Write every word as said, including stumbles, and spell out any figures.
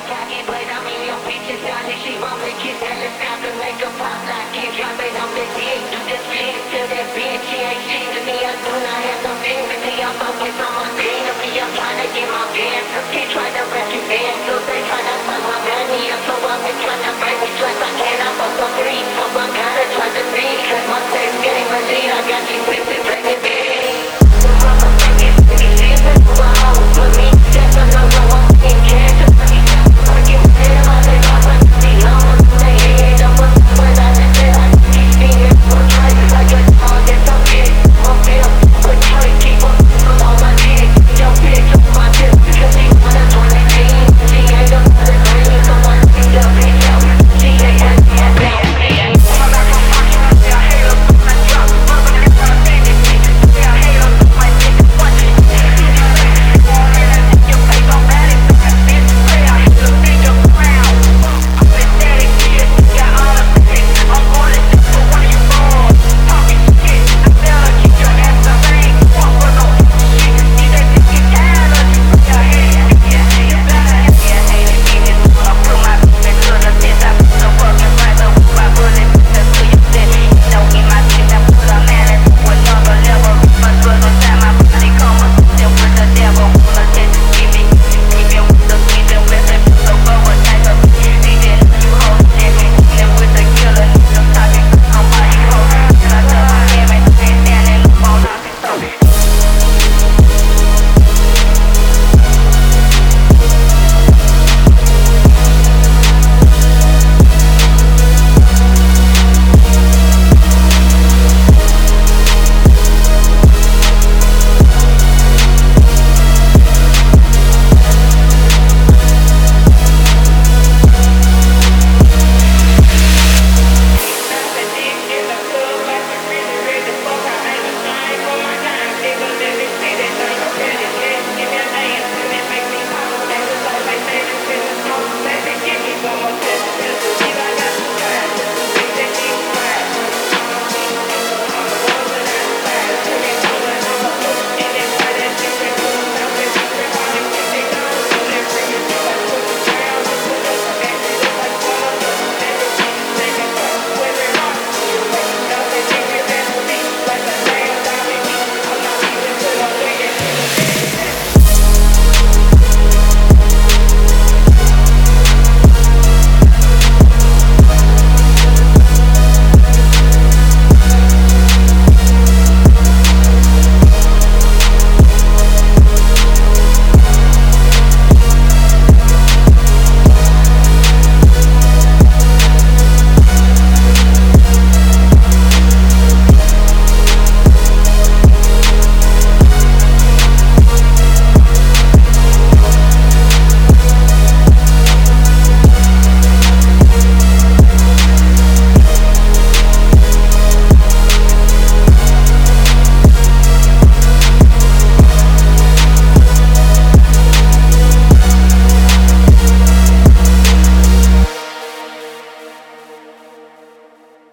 pocket, but I'm in your bitch's dolly. She want me kiss and let's snap and make a pop like it. Drop it on the dick, do the split to that bitch. She ain't shit to me, I do not have no sympathy. I'm focused on my scenery, I'm trying to get my pants up. She tried to wreck his hands, so they try to find my money. I'm so up and trying